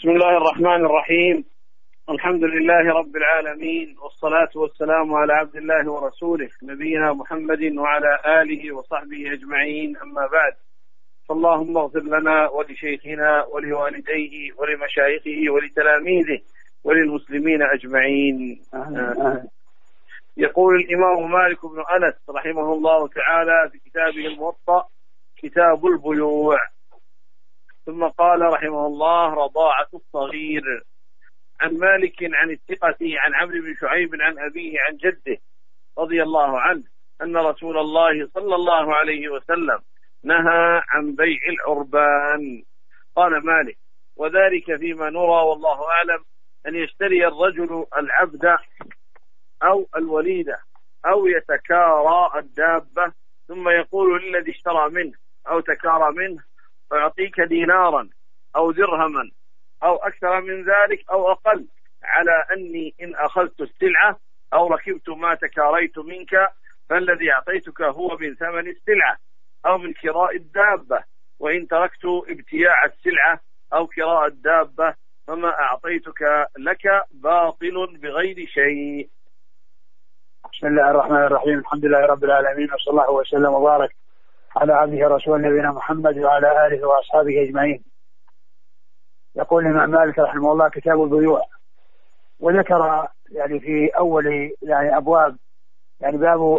بسم الله الرحمن الرحيم. الحمد لله رب العالمين، والصلاة والسلام على عبد الله ورسوله نبينا محمد وعلى آله وصحبه أجمعين، أما بعد. فاللهم اغفر لنا ولشيخنا ولوالديه ولمشايخه ولتلاميذه وللمسلمين أجمعين. يقول الإمام مالك بن أنس رحمه الله تعالى في كتابه الموطأ كتاب البيوع، ثم قال رحمه الله: رضاعة الصغير. عن مالك عن الثقة عن عمرو بن شعيب عن أبيه عن جده رضي الله عنه أن رسول الله صلى الله عليه وسلم نهى عن بيع العربان. قال مالك: وذلك فيما نرى والله أعلم أن يشتري الرجل العبد أو الوليدة أو يتكارى الدابة، ثم يقول للذي اشترى منه أو تكارى منه: أعطيك دينارا أو درهما أو أكثر من ذلك أو أقل، على أني إن أخذت السلعة أو ركبت ما تكاريت منك فالذي أعطيتك هو من ثمن السلعة أو من كراء الدابة، وإن تركت ابتياع السلعة أو كراء الدابة فما أعطيتك لك باطل بغير شيء. بسم الله الرحمن الرحيم. الحمد لله رب العالمين، وصلى الله وسلم وبارك على عبده ورسوله نبينا محمد وعلى آله وأصحابه أجمعين. يقول الإمام مالك رحمه الله: كتاب البيوع. وذكر يعني في أول يعني أبواب يعني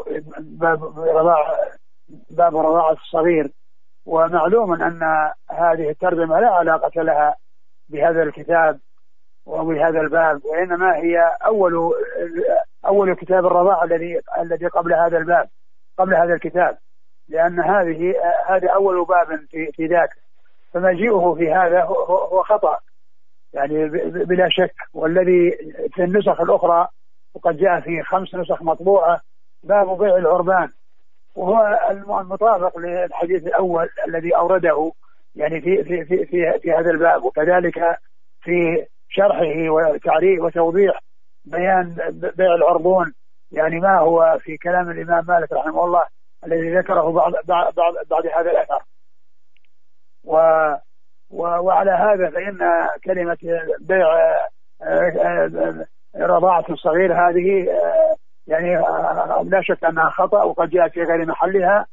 باب رضاعة الصغير. ومعلوم أن هذه الترجمة لا علاقة لها بهذا الكتاب وبهذا الباب، وإنما هي أول كتاب الرضاعة الذي قبل هذا الباب، قبل هذا الكتاب، لأن هذا أول باب في ذاك، فمجيئه في هذا هو خطأ يعني بلا شك. والذي في النسخ الأخرى وقد جاء في 5 نسخ مطبوعة باب بيع العربان، وهو المطابق للحديث الأول الذي أورده يعني في هذا الباب، وكذلك في شرحه وتعريف وتوضيح بيان بيع العربون يعني ما هو في كلام الإمام مالك رحمه الله الذي ذكره بعد هذا الأثر. وعلى هذا فإن كلمة بيع رضاعة الصغير هذه يعني لا شك أنها خطأ وقد جاءت في غير محلها،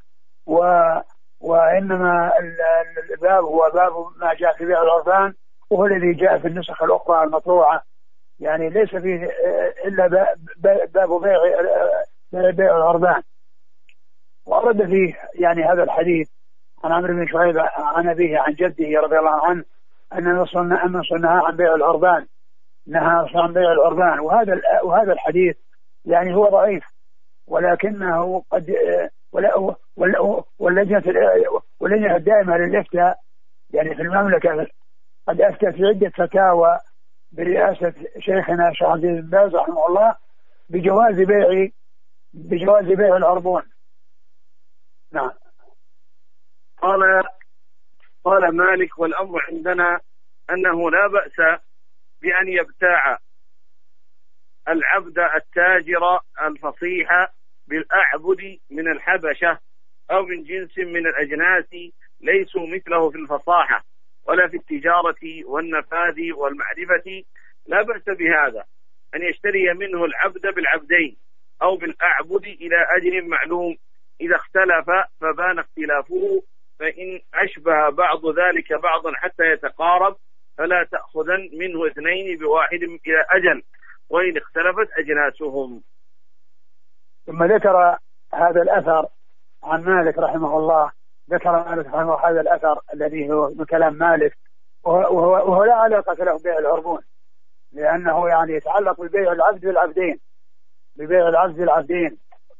وإنما الباب هو باب ما جاء في بيع العربان، وهو الذي جاء في النسخ الأخرى المطبوعة، يعني ليس فيه إلا باب بيع العربان. وأرد فيه يعني هذا الحديث عن عمرو بن شعيب عن أبيه عن جده رضي الله عنه أن صنها عن بيع العربان، نهى عن بيع العربان. وهذا الحديث يعني هو ضعيف، ولكنه قد واللجنة الدائمة للإفتاء يعني في المملكة قد أفتى في عدة فتاوى برئاسة شيخنا شيخ عبد العزيز بن باز رحمه الله بجواز بيع العربون. نعم. قال مالك: والأمر عندنا أنه لا بأس بأن يبتاع العبد التاجر الفصيح بالأعبد من الحبشة أو من جنس من الأجناس ليسوا مثله في الفصاحة ولا في التجارة والنفاذ والمعرفة، لا بأس بهذا أن يشتري منه العبد بالعبدين أو بالأعبد إلى أجل معلوم، إذا اختلف فبان اختلافه، فإن أشبه بعض ذلك بعضا حتى يتقارب فلا تأخذن منه 2 بواحد إلى أجل، وإن اختلفت أجناسهم. ثم ذكر هذا الأثر عن مالك رحمه الله، ذكر مالك رحمه الله هذا الأثر الذي هو من كلام مالك، وهو لا علاقة له ببيع العربون، لأنه يعني يتعلق ببيع العبد بالعبدين، ببيع العبد بالعبدين،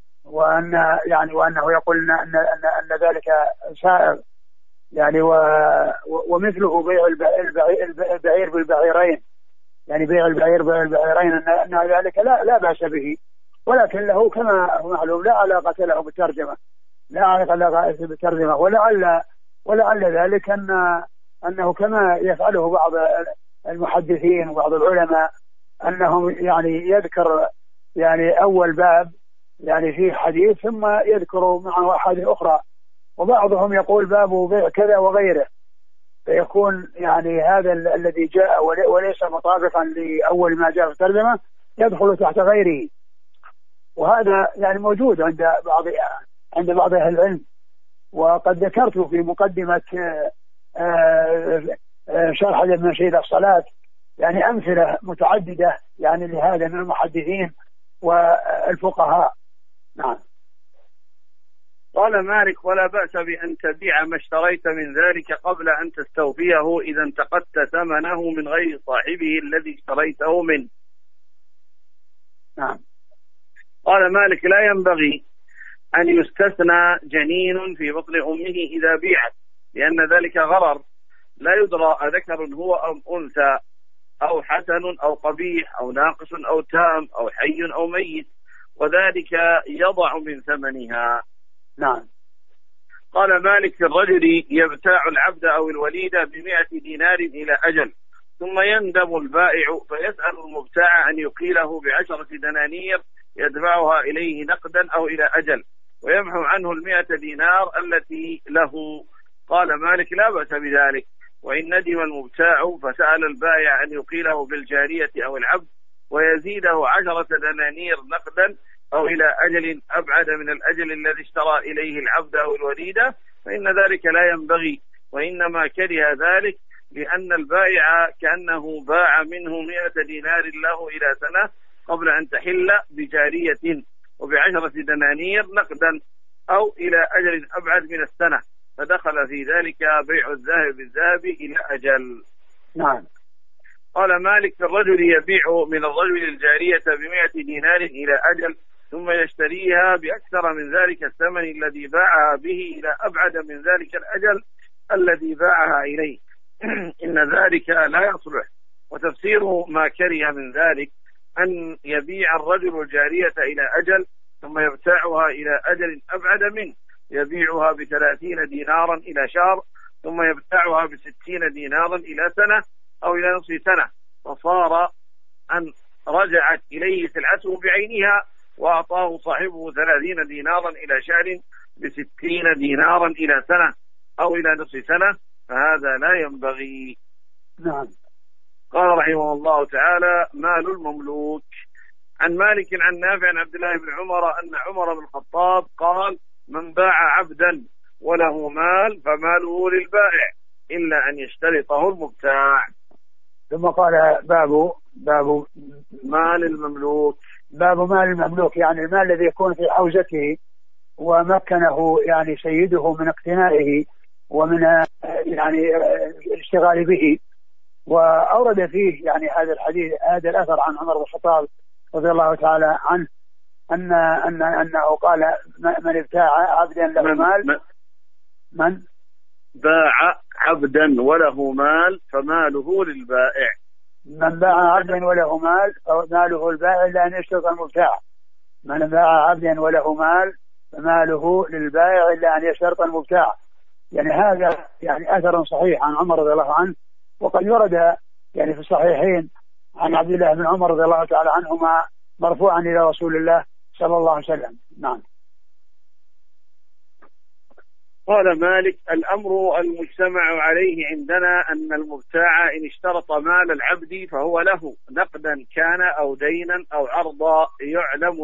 وأنه يقول أن ذلك سائغ يعني، ومثله بيع البعير بالبعيرين، يعني بيع البعير بالبعيرين أن ذلك لا بأس به، ولكن له كما هو معلوم لا علاقة له بالترجمة، لا علاقة له بالترجمة. ولعل ذلك أنه كما يفعله بعض المحدثين وبعض العلماء أنهم يعني يذكر يعني أول باب يعني فيه حديث ثم يذكر معه أحاديث أخرى، وبعضهم يقول باب بيع كذا وغيره، فيكون يعني هذا الذي جاء وليس مطابقا لأول ما جاء في الترجمة يدخل تحت غيره. وهذا يعني موجود عند بعض أهل العلم. وقد ذكرت في مقدمة شرح المنشيد الصلاة يعني أمثلة متعددة يعني لهذا من المحدثين والفقهاء. نعم. قال مالك: ولا بأس بأن تبيع ما اشتريت من ذلك قبل أن تستوفيه إذا انتقدت ثمنه من غير صاحبه الذي اشتريته منه. نعم. قال مالك: لا ينبغي أن يستثنى جنين في بطن أمه إذا بيعت، لأن ذلك غرر لا يدرى أذكر هو أم أنثى، أو حسن أو قبيح، أو ناقص أو تام، أو حي أو ميت، وذلك يضع من ثمنها. نعم. قال مالك: في الرجل يبتاع العبد أو الوليدة ب100 دينار إلى أجل، ثم يندم البائع فيسأل المبتاع أن يقيله ب10 دنانير يدفعها إليه نقدا أو إلى أجل، ويمحو عنه 100 دينار التي له. قال مالك: لا بأس بذلك، وإن ندم المبتاع فسأل البائع أن يقيله بالجارية أو العبد ويزيده 10 دنانير نقدا أو إلى أجل أبعد من الأجل الذي اشترى إليه العبد أو الوليدة، فإن ذلك لا ينبغي، وإنما كره ذلك لأن البائع كأنه باع منه 100 دينار له إلى سنة قبل أن تحل بجارية وب10 دنانير نقدا أو إلى أجل أبعد من السنة، فدخل في ذلك بيع الذهب بالذهب إلى أجل. نعم. قال مالك: في الرجل يبيع من الرجل الجارية ب100 دينار إلى أجل، ثم يشتريها بأكثر من ذلك الثمن الذي باعها به إلى أبعد من ذلك الأجل الذي باعها إليه، إن ذلك لا يصلح. وتفسير ما كره من ذلك أن يبيع الرجل الجارية إلى أجل ثم يبتاعها إلى أجل أبعد منه، يبيعها ب30 دينارا إلى شهر، ثم يبتاعها ب60 دينارا إلى سنة أو إلى نصف سنة، فصار أن رجعت إليه سلعته بعينها وأعطاه صاحبه 30 دينارا إلى شهر ب60 دينارا إلى سنة أو إلى نصف سنة، فهذا لا ينبغي. نعم. قال رحمه الله تعالى: مال المملوك. عن مالك عن نافع عن عبد الله بن عمر أن عمر بن الخطاب قال: من باع عبدا وله مال فماله للبائع إلا أن يشترطه المبتاع. ثم قال: باب مال المملوك. باب مال المملوك، يعني المال الذي يكون في حوزته ومكنه يعني سيده من اقتنائه ومن يعني الاشتغال به. وأورد فيه يعني هذا الحديث، هذا الأثر عن عمر بن الخطاب رضي الله تعالى عنه أنه قال: من ابتاع عبدا له مال، من باع عبدا وله مال فماله للبائع. من باع عبدا وله مال فماله البائع إلا أن يشترط المبتاع. من باع عبدا وله مال فماله للبائع إلا أن يشترط المبتاع. يعني هذا يعني أثر صحيح عن عمر رضي الله عنه، وقد ورد يعني في الصحيحين عن عبد الله بن عمر رضي الله تعالى عنهما مرفوعا إلى رسول الله صلى الله عليه وسلم. نعم. قال مالك: الأمر المجتمع عليه عندنا أن المبتاع إن اشترط مال العبد فهو له نقدا كان أو دينا أو عرضا، يعلم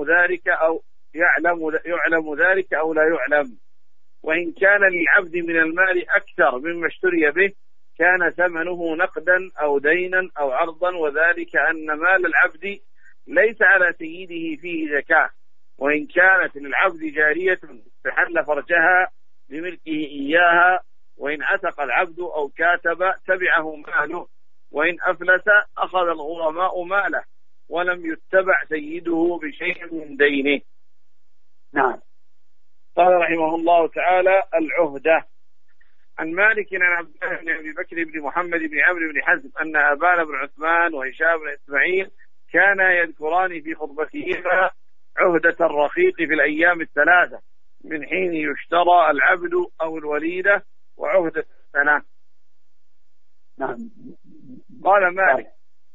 ذلك أو لا يعلم. وإن كان للعبد من المال أكثر مما اشتري به كان ثمنه نقدا أو دينا أو عرضا، وذلك أن مال العبد ليس على سيده فيه زكاة. وإن كانت للعبد جارية فحل فرجها بملكه إياها، وإن عتق العبد أو كاتب تبعه ماله، وإن أفلس أخذ الغرماء ماله ولم يتبع سيده بشيء من دينه. نعم. قال رحمه الله تعالى: العهدة. عن مالك عن عبد الله بن أبي بكر بن محمد بن عمرو بن حزم أن أبان بن عثمان وهشام بن إسماعيل كانا يذكران في خطبتهما عهدة الرقيق في الأيام الثلاثة من حين يشترى العبد أو الوليدة وعهدة السنة. نعم. قال مالك: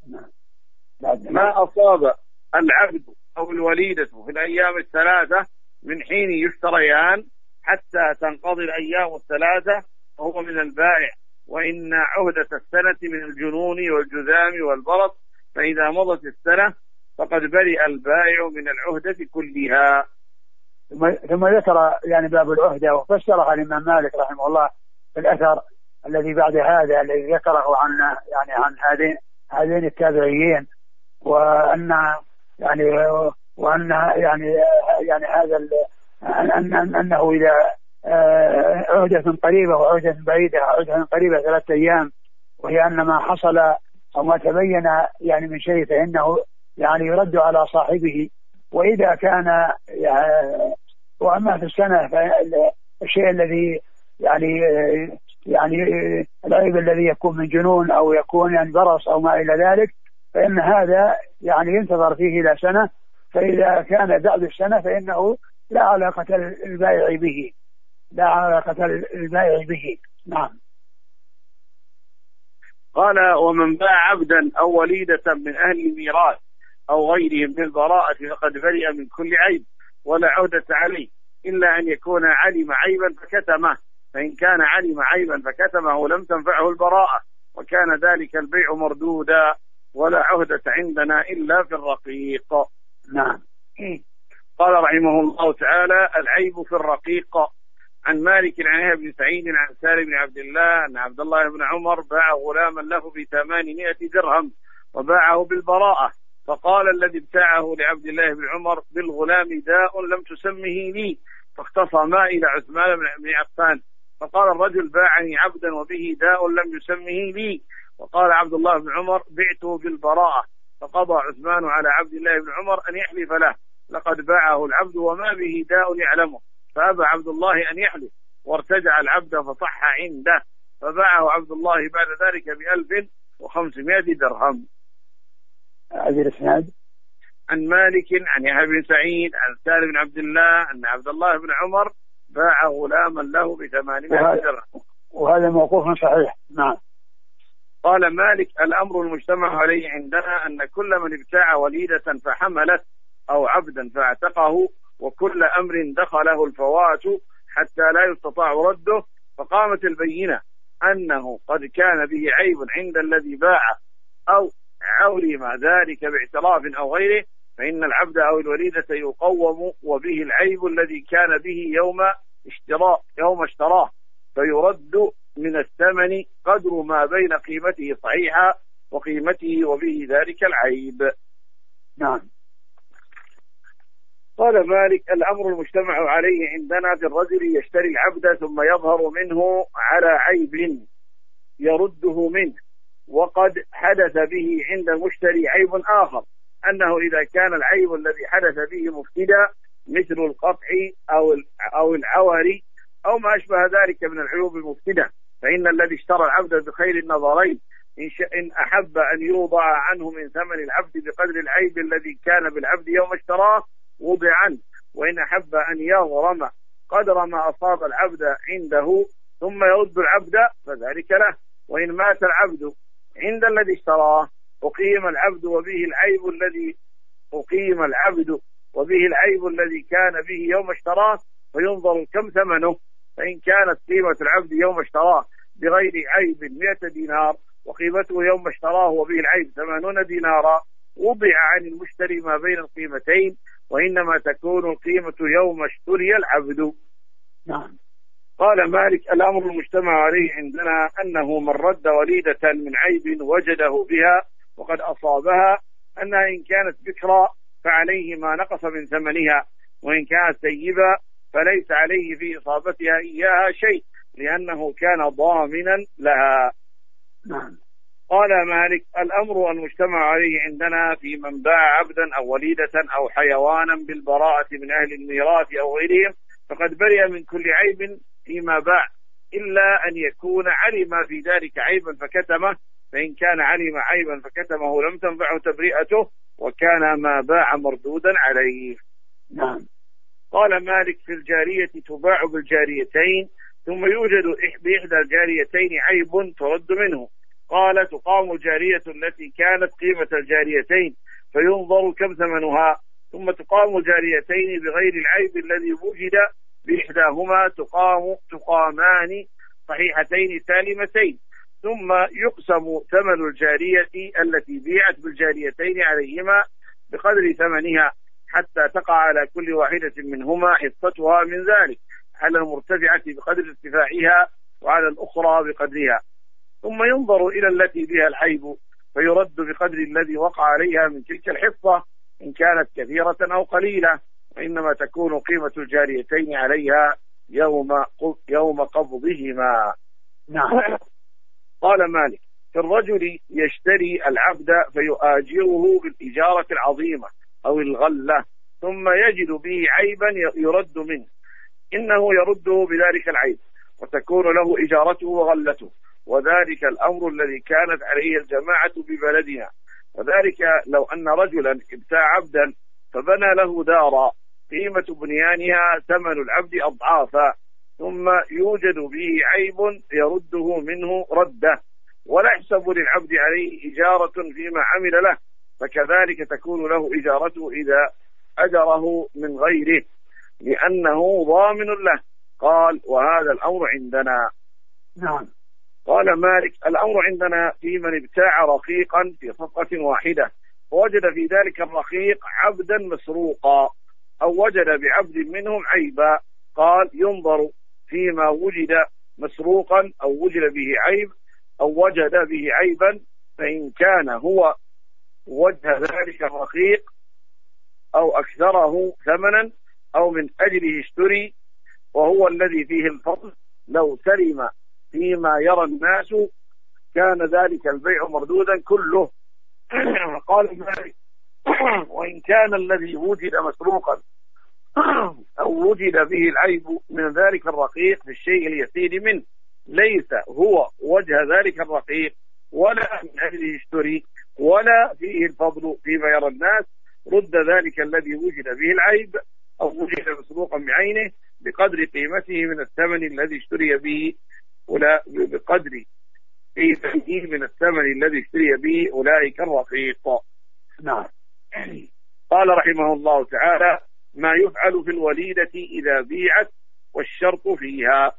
ما أصاب العبد أو الوليدة في الأيام الثلاثة من حين يشتريان حتى تنقضي الأيام الثلاثة فهو من البائع، وإن عهدة السنة من الجنون والجذام والبرص، فإذا مضت السنة فقد برئ البائع من العهدة كلها. ثم ذكر يعني باب العهدة وفسرها الإمام مالك رحمه الله في الأثر الذي بعد هذا الذي ذكره عن يعني عن هذين التابعيين، وأن هذا أنه إذا عهدة قريبة وعهدة بعيدة، عهدة قريبة 3 أيام، وهي أن ما حصل أو ما تبين يعني من شيء فإنه يعني يرد على صاحبه. وإذا كان وأما في السنة فالشيء الذي يعني العيب الذي يكون من جنون أو يكون يعني برص أو ما إلى ذلك، فإن هذا يعني ينتظر فيه إلى سنة، فإذا كان بعد السنة فإنه لا علاقة البائع به، لا علاقة البائع به. نعم. قال: ومن باع عبدا أو وليدة من أهل الميراث أو غيرهم بالبراءة فقد برئ من كل عيب ولا عهدة عليه، إلا أن يكون علم عيبا فكتمه، فإن كان علم عيبا فكتمه لم تنفعه البراءة، وكان ذلك البيع مردودا، ولا عهدة عندنا إلا في الرقيق. نعم. قال رحمه الله تعالى: العيب في الرقيق. عن مالك عن يحيى بن سعيد عن سالم بن عبد الله أن عبد الله بن عمر باع غلاما له ب800 درهم وباعه بالبراءة، فقال الذي ابتاعه لعبد الله بن عمر: بالغلام داء لم تسمه لي، فاختصما إلى عثمان بن عفان، فقال الرجل: باعني عبدا وبه داء لم يسمه لي. وقال عبد الله بن عمر: بعته بالبراءة، فقضى عثمان على عبد الله بن عمر أن يحلف له، لقد باعه العبد وما به داء يعلمه، فأبى عبد الله أن يحلف، وارتجع العبد فصح عنده، فباعه عبد الله بعد ذلك ب1500 درهم. هذه الإسناد عن مالك عن يحيى بن سعيد عن سالم بن عبد الله أن عبد الله بن عمر باع غلاما له ب800 درهم، وهذا موقوف صحيح. نعم. قال مالك: الأمر المجتمع عليه عندنا أن كل من ابتاع وليدة فحملت أو عبدا فاعتقه، وكل أمر دخله الفوات حتى لا يستطاع رده، فقامت البينة أنه قد كان به عيب عند الذي باع أو علم ذلك باعتراف أو غيره، فإن العبد أو الوليدة يقوم وبه العيب الذي كان به يوم اشتراه، فيرد من الثمن قدر ما بين قيمته صحيحة وقيمته وبه ذلك العيب. نعم. قال مالك: الأمر المجتمع عليه عندنا في الرجل يشتري العبد ثم يظهر منه على عيب يرده منه، وقد حدث به عند المشتري عيب آخر، أنه إذا كان العيب الذي حدث به مفسدا مثل القطع أو العور أو ما أشبه ذلك من العيوب المفسدة، فإن الذي اشترى العبد بخير النظرين إن أحب أن يوضع عنه من ثمن العبد بقدر العيب الذي كان بالعبد يوم اشتراه وضع عنه، وإن أحب أن يغرم قدر ما أصاب العبد عنده ثم يرد العبد فذلك له، وإن مات العبد عند الذي اشتراه أقيم العبد وبه العيب الذي كان به يوم اشتراه، فينظر كم ثمنه، فإن كانت قيمة العبد يوم اشتراه بغير عيب 100 دينار وقيمته يوم اشتراه وبه العيب 80 دينارا وضع عن المشتري ما بين القيمتين، وإنما تكون القيمة يوم اشتري العبد. نعم. قال مالك: الأمر المجتمع عليه عندنا أنه من رد وليدة من عيب وجده بها وقد أصابها، أنها إن كانت بكرا فعليه ما نقص من ثمنها، وإن كانت سيبا فليس عليه في إصابتها إياها شيء، لأنه كان ضامنا لها. نعم. قال مالك: الأمر المجتمع عليه عندنا في من باع عبدا أو وليدة أو حيوانا بالبراءة من أهل الميراث أو غيرهم، فقد برئ من كل عيب فيما باع، إلا أن يكون علم في ذلك عيبا فكتمه، فإن كان علم عيبا فكتمه لم تنفعه تبرئته، وكان ما باع مردودا عليه. نعم. قال مالك: في الجارية تباع بالجاريتين، ثم يوجد بإحدى الجاريتين عيب ترد منه. قال: تقام الجارية التي كانت قيمة الجاريتين فينظر كم ثمنها، ثم تقام الجاريتين بغير العيب الذي وجد بإحداهما، تقامان صحيحتين سالمتين، ثم يقسم ثمن الجارية التي بيعت بالجاريتين عليهما بقدر ثمنها حتى تقع على كل واحدة منهما حصتها من ذلك، على المرتفعة بقدر ارتفاعها وعلى الأخرى بقدرها. ثم ينظر إلى التي بها العيب فيرد بقدر الذي وقع عليها من تلك الحصة إن كانت كثيرة أو قليلة، وإنما تكون قيمة الجاريتين عليها يوم قبضهما. نعم. قال مالك: في الرجل يشتري العبد فيؤاجره بالإجارة العظيمة أو الغلة ثم يجد به عيبا يرد منه، إنه يرده بذلك العيب وتكون له إجارته وغلته، وذلك الأمر الذي كانت عليه الجماعة ببلدنا. وذلك لو أن رجلا ابتاع عبدا فبنى له دارا قيمة بنيانها ثمن العبد أضعافا، ثم يوجد به عيب يرده منه رده، ولا يحسب للعبد عليه إجارة فيما عمل له، فكذلك تكون له إجارته إذا أجره من غيره لأنه ضامن له. قال: وهذا الأمر عندنا. نعم. قال مالك: الأمر عندنا في من ابتاع رقيقا في صفقة واحدة ووجد في ذلك الرقيق عبدا مسروقا أو وجد بعبد منهم عيبا. قال: ينظر فيما وجد مسروقا أو وجد به عيب أو وجد به عيبا، فإن كان هو وجه ذلك الرقيق أو أكثره ثمنا أو من أجله اشتري وهو الذي فيه الفضل لو سلم فيما يرى الناس كان ذلك البيع مردودا كله. قال مالك: وإن كان الذي وجد مسروقا أو وجد به العيب من ذلك الرقيق في الشيء اليسير منه ليس هو وجه ذلك الرقيق ولا من أجله اشتري ولا فيه الفضل فيما يرى الناس، رد ذلك الذي وجد به العيب أو وجد مسروقا بعينه بقدر قيمته من الثمن الذي اشتري به بقدر قيمته من الثمن الذي اشتري به أولئك الرقيق. نعم. قال رحمه الله تعالى: ما يفعل في الوليدة إذا بيعت والشرط فيها.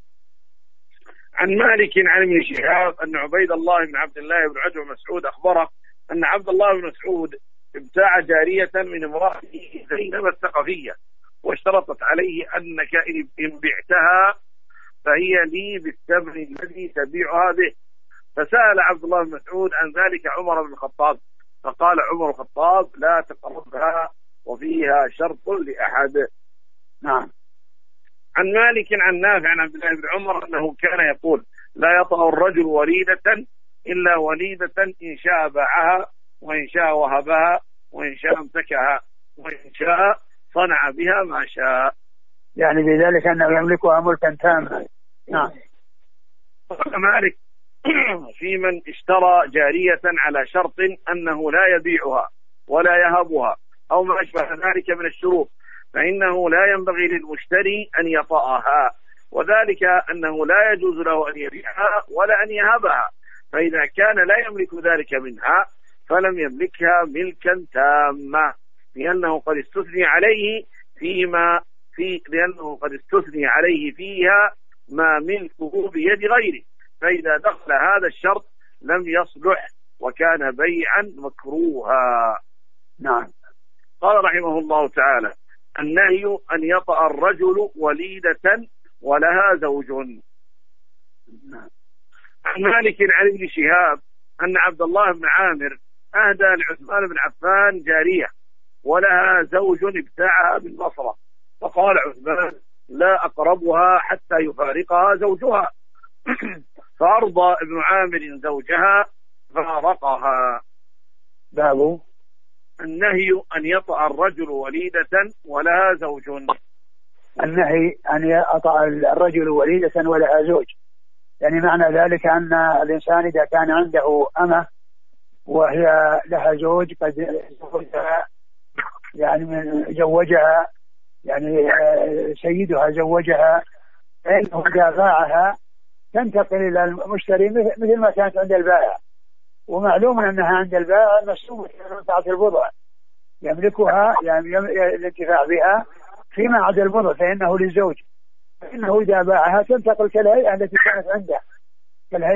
عن مالك عن ابن شهاب أن عبيد الله بن عبد الله بن عتبة بن مسعود أخبره أن عبد الله بن مسعود ابتاع جارية من امرأته زينب الثقفية واشترطت عليه أنك إن بعتها فهي لي بالثمن الذي تبيعها به، فسأل عبد الله بن مسعود عن ذلك عمر بن الخطاب فقال عمر الخطاب: لا تقربها وفيها شرط لأحد. نعم. عن مالك عن نافع عن عبد الله بن عمر أنه كان يقول: لا يطأ الرجل وليدة إلا وليدة إن شاء باعها وإن شاء وهبها وإن شاء امسكها وإن شاء صنع بها ما شاء، يعني بذلك أنه يملكها ملكا تاما. نعم. قال مالك: في من اشترى جارية على شرط أنه لا يبيعها ولا يهبها أو ما أشبه ذلك من الشروط فإنه لا ينبغي للمشتري أن يطأها، وذلك أنه لا يجوز له أن يبيعها ولا أن يهبها، فإذا كان لا يملك ذلك منها فلم يملكها ملكا تاما لأنه قد استثني عليه فيها ما ملكه بيد غيره، فإذا دخل هذا الشرط لم يصلح وكان بيعا مكروها. نعم. قال رحمه الله تعالى: النهي أن يطأ الرجل وليدة ولها زوج. عن مالك عن ابن شهاب أن عبد الله بن عامر أهدى لعثمان بن عفان جارية ولها زوج ابتاعها بالبصرة، فقال عثمان: لا أقربها حتى يفارقها زوجها، فأرضى ابن عامر زوجها فارقها. باب النهي أن يطأ الرجل وليدة ولها زوج. النهي أن يطأ الرجل وليدة ولها زوج، يعني معنى ذلك أن الإنسان إذا كان عنده أمة وهي لها زوج قد زوجها، يعني زوجها، يعني سيدها زوجها، فإنه إذا باعها تنتقل إلى المشتري مثل ما كانت عند البائع، ومعلوم أنها عند البائع مسلومة منفعة البضع يملكها، يعني الانتفاع بها فيما عدا البضع فإنه للزوج، فإنه إذا باعها تنتقل كالهيئة التي كانت عنده، كالهيئة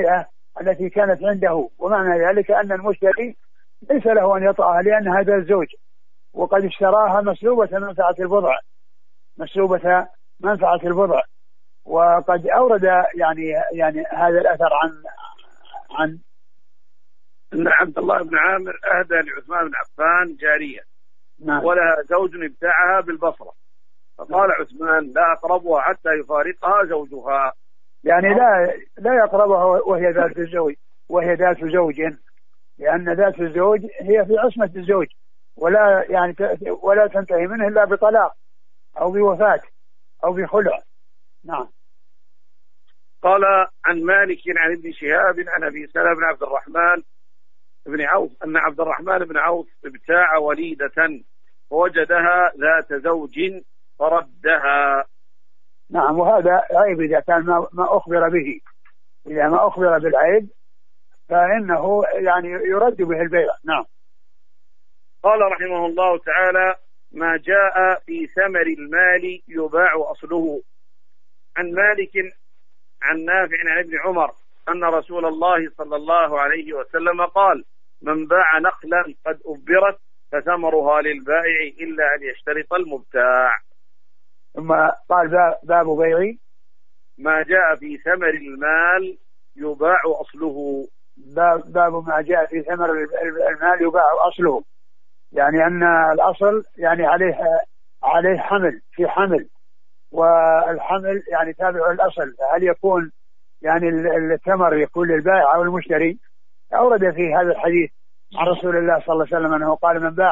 التي كانت عنده. ومعنى ذلك أن المشتري ليس له أن يطأها لأن هذا الزوج وقد اشتراها مسلوبة منفعة البضع، مسلوبة منفعة البضع. وقد أورد يعني هذا الأثر عن أن عبد الله بن عامر أهدى لعثمان بن عفان جارية نعم. ولها زوج ابتاعها بالبصرة، فقال عثمان لا أقربها حتى يفارقها زوجها، يعني لا يقربها وهي ذات الزوج، وهي ذات زوج، لأن ذات الزوج هي في عصمة الزوج ولا تنتهي منه إلا بطلاق أو بوفاة أو بخلع. نعم. قال عن مالك عن ابن شهاب عن أبي سلمة بن عبد الرحمن بن عوف أن عبد الرحمن بن عوف ابتاع وليدة فوجدها ذات زوج فردها. نعم. وهذا عيب إذا كان ما أخبر به، إذا ما أخبر بالعيب فإنه يعني يرد به البيع. نعم. قال رحمه الله تعالى ما جاء في ثمر المال يباع أصله. عن مالك عن نافع عن ابن عمر أن رسول الله صلى الله عليه وسلم قال من باع نخلا قد أبرت فثمرها للبائع إلا أن يشترط المبتاع. ثم قال باب بيع ما جاء في ثمر المال يباع أصله. باب ما جاء في ثمر المال يباع أصله، يعني أن الأصل يعني عليه حمل، في حمل، والحمل يعني تابع الأصل. هل يكون يعني الثمر يكون للبائع أو المشتري؟ أورد في هذا الحديث عن رسول الله صلى الله عليه وسلم أنه قال من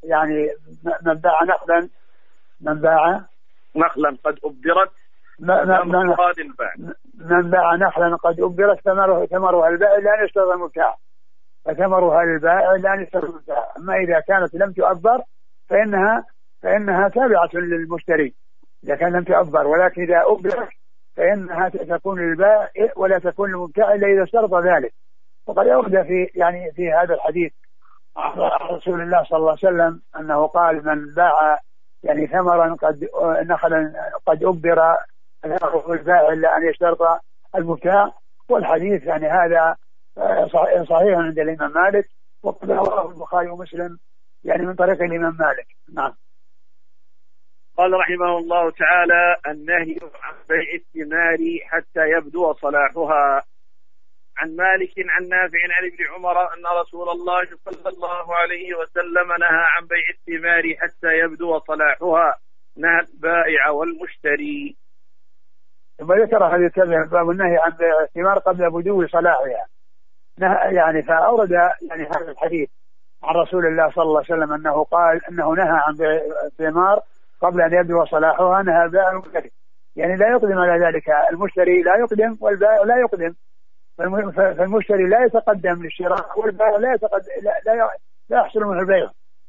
باع نخلا قد أبرت من باع نخلا قد أبرت ثمرها البائع لا يشترط المبتاع، فثمرها للبائع لا يشترط المبتاع. أما إذا كانت لم تؤبر فإنها تابعة للمشتري إذا كان لم تؤبر، ولكن إذا أبرت فإنها تكون للبائع ولا تكون للمبتاع إلا إذا اشترط ذلك. وقد أورد في هذا الحديث عن رسول الله صلى الله عليه وسلم أنه قال من باع يعني ثمرا نخلا قد أبر البائع إلا أن يشترط المبتاع. والحديث يعني هذا صحيح عند الإمام مالك، وقد رواه البخاري ومسلم يعني من طريق الإمام مالك. نعم. قال رحمه الله تعالى النهي عن بيع الثمار حتى يبدو صلاحها. عن مالك عن نافع عن ابن عمر أن رسول الله صلى الله عليه وسلم نهى عن بيع الثمار حتى يبدو صلاحها، نهى البائع والمشتري. ثم ذكر هذه الكلمة باب النهي عن بيع الثمار قبل بدو صلاحها، يعني فأورد يعني هذا الحديث عن رسول الله صلى الله عليه وسلم أنه قال أنه نهى عن بيع الثمار قبل أن يبدو صلاحها، نهى البائع والمشتري، يعني لا يقدم على ذلك المشتري، لا يقدم والبائع لا يقدم، فالمشتري لا يتقدم للشراء والبائع لا يحصل منه البيع،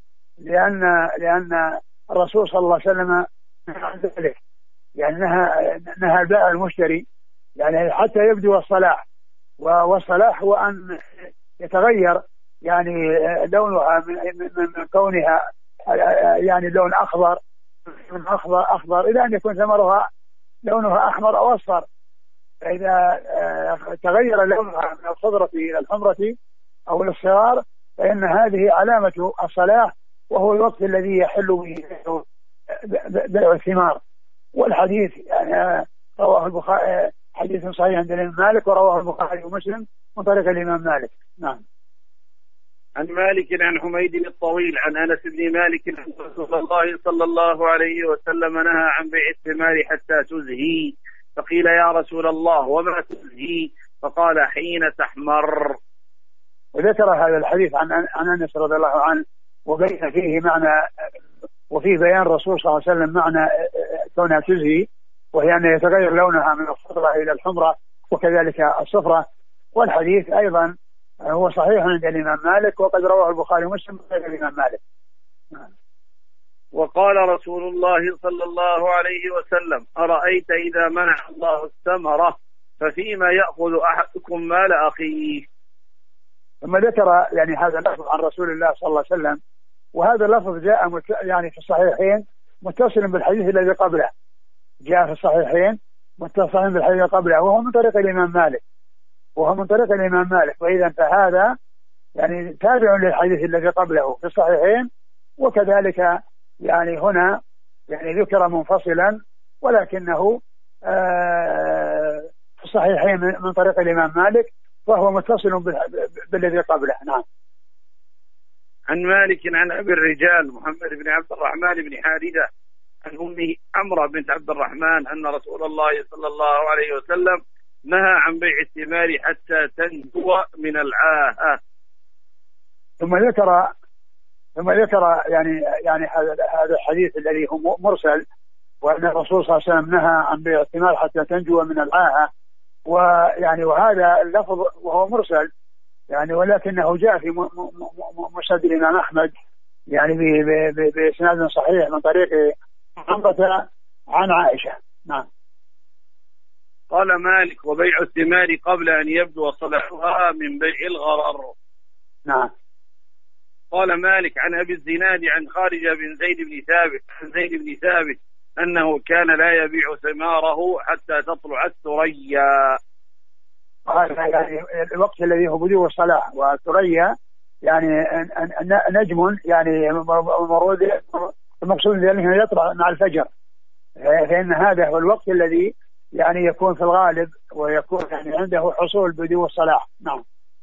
لأن الرسول صلى الله عليه وسلم نهى عن ذلك، يعني نهى البائع المشتري يعني حتى يبدو الصلاح، والصلاح هو أن يتغير يعني لونها من كونها يعني لون أخضر من أخضر إلى أن يكون ثمرها لونها أحمر أو أصفر. فإذا تغير لونها من الخضرة إلى الحمرة أو الاصفرار فإن هذه علامة الصلاح، وهو الوقت الذي يحل به بيع الثمار. والحديث يعني رواه البخاري، حديث صحيح عند الإمام مالك، ورواه البخاري ومسلم من طريق الإمام مالك. نعم. عن مالك عن حميد الطويل عن أنس بن مالك أن رسول الله صلى الله عليه وسلم نهى عن بيع الثمار حتى تزهي، فقيل يا رسول الله وما تزهي؟ فقال حين تحمر. وذكر هذا الحديث عن أنس رضي الله عنه، وبين فيه معنى، وفيه بيان الرسول صلى الله عليه وسلم معنى كونها تزهي، وهي أن يتغير لونها من الخضرة إلى الحمرة وكذلك الصفرة. والحديث أيضا هو صحيح عند الإمام مالك، وقد رواه البخاري ومسلم غير الإمام مالك. وقال رسول الله صلى الله عليه وسلم أرأيت إذا منع الله الثمرة ففيما يأخذ أحدكم مال أخيه. ثم ذكر يعني هذا اللفظ عن رسول الله صلى الله عليه وسلم، وهذا اللفظ جاء يعني في الصحيحين متصل بالحديث الذي قبله، جاء في الصحيحين متصل بالحديث الذي قبله، وهو من طريق الإمام مالك. وهو من طريق الإمام مالك، وإذا فهذا يعني تابع للحديث الذي قبله في الصحيحين، وكذلك يعني هنا يعني ذكر منفصلا ولكنه في الصحيحين من طريق الإمام مالك، وهو متصل بالذي قبله. نعم. عن مالك عن أبي الرجال محمد بن عبد الرحمن بن حارثة عن أمه عمرة بنت عبد الرحمن أن رسول الله صلى الله عليه وسلم نهى عن بيع الثمار حتى تنجو من العاهة. ثم ذكر يعني هذا الحديث الذي هو مرسل، وأن الرسول صلى الله عليه وسلم نهى عن بيع الثمار حتى تنجو من العاهة، وهذا اللفظ وهو مرسل يعني، ولكنه جاء في مسند الإمام أحمد يعني بإسناد صحيح من طريق عمرة عن عائشة. نعم. قال مالك: وبيع الثمار قبل أن يبدو صلاحها من بيع الغرر. نعم. قال مالك عن أبي الزناد عن خارجة بن زيد بن ثابت أنه كان لا يبيع ثماره حتى تطلع الثريا. يعني الوقت الذي هو بدو الصلاة، والثريا يعني نجم يعني مرود، المقصود ذلك يطلع مع الفجر، فإن هذا هو الوقت الذي يعني يكون في الغالب ويكون يعني عنده حصول بدو الصلاة. نعم.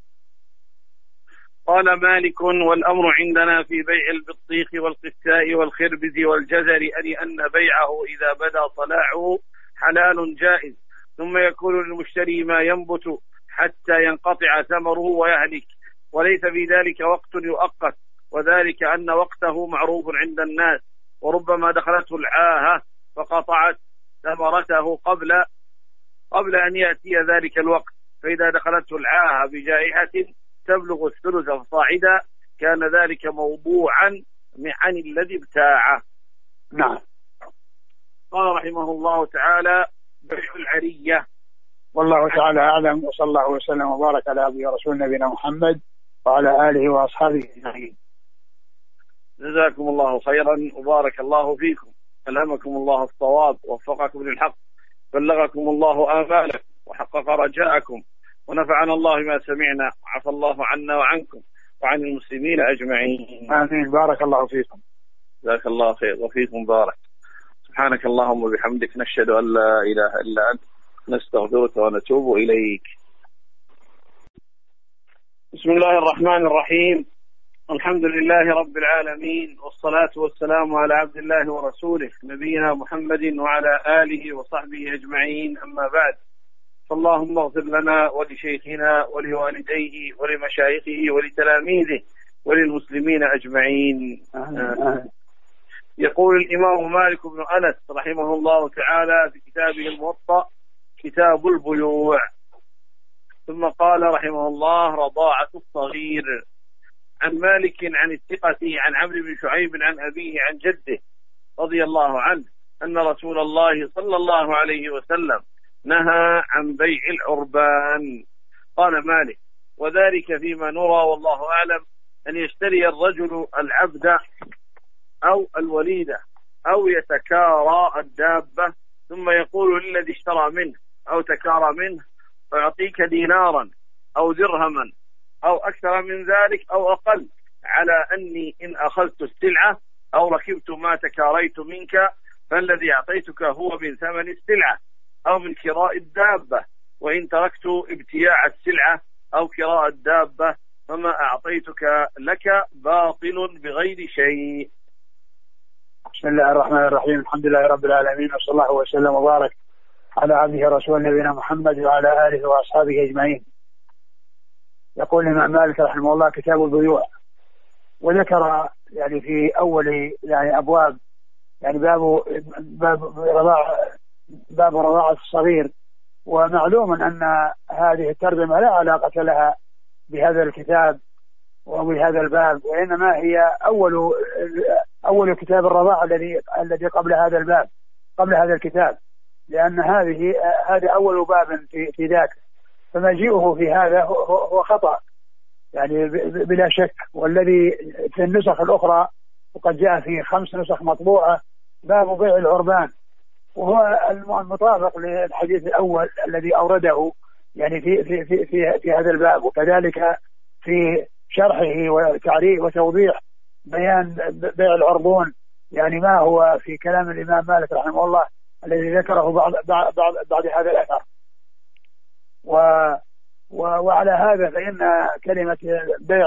قال مالك: والأمر عندنا في بيع البطيخ والقساء والخربز والجزر أن بيعه إذا بدا صلاحه حلال جائز، ثم يكون للمشتري ما ينبت حتى ينقطع ثمره ويهلك، وليس في ذلك وقت يؤقت، وذلك أن وقته معروف عند الناس، وربما دخلته العاهة فقطعت ثمرته قبل أن يأتي ذلك الوقت، فإذا دخلته العاهة بجائحة تبلغ الثلث فصاعدا كان ذلك موضوعا عن الذي ابتاعه. نعم. قال رحمه الله تعالى: بيع العرية. والله تعالى أعلم، وصلى الله وسلم وبارك على عبده ورسوله نبينا محمد وعلى آله وأصحابه أجمعين. جزاكم الله خيرا وبارك الله فيكم، ألهمكم الله الصواب، ووفقكم للحق، بلغكم الله آمالكم وحقق رجاءكم، ونفعنا الله ما سمعنا، وعفى الله عنا وعنكم وعن المسلمين أجمعين. آمين. بارك الله فيكم. جزاك الله خير وفيكم بارك. سبحانك اللهم وبحمدك، نشهد أن لا إله إلا أنت، نستغفرك ونتوب إليك. بسم الله الرحمن الرحيم. الحمد لله رب العالمين، والصلاة والسلام على عبد الله ورسوله نبينا محمد وعلى آله وصحبه أجمعين، أما بعد، فاللهم اغفر لنا ولشيخنا ولوالديه ولمشايخه ولتلاميذه وللمسلمين أجمعين. يقول الإمام مالك بن أنس رحمه الله تعالى في كتابه الموطأ كتاب البيوع، ثم قال رحمه الله: رضاعة الصغير. عن مالك عن الثقة عن عمرو بن شعيب عن أبيه عن جده رضي الله عنه أن رسول الله صلى الله عليه وسلم نهى عن بيع العربان. قال مالك: وذلك فيما نرى والله أعلم أن يشتري الرجل العبد أو الوليدة أو يتكارى الدابة، ثم يقول للذي اشترى منه أو تكارى منه: أعطيك دينارا أو درهما أو أكثر من ذلك أو أقل، على أني إن أخذت السلعة أو ركبت ما تكاريت منك فالذي أعطيتك هو من ثمن السلعة أو من كراء الدابة، وإن تركت ابتياع السلعة أو كراء الدابة فما أعطيتك لك باطل بغير شيء. بسم الله الرحمن الرحيم. الحمد لله رب العالمين، وصلى الله وسلم وبارك على عبده ورسوله نبينا محمد وعلى آله وأصحابه أجمعين. يقول الإمام مالك رحمه الله: كتاب البيوع. وذكر يعني في أول يعني أبواب يعني باب رضاعة الصغير. ومعلوم أن هذه الترجمة لا علاقة لها بهذا الكتاب وبهذا الباب، وإنما هي أول كتاب الرضاعة الذي قبل هذا الباب، قبل هذا الكتاب، لأن هذا أول باب في ذاك، فمجيئه في هذا هو خطأ يعني بلا شك. والذي في النسخ الأخرى وقد جاء في 5 نسخ مطبوعة باب بيع العربان، وهو المطابق للحديث الأول الذي أورده يعني في هذا الباب، وكذلك في شرحه وتعريف وتوضيح بيان بيع العربون، يعني ما هو في كلام الإمام مالك رحمه الله الذي ذكره بعد هذا الأثر. وعلى هذا فإن كلمة بيع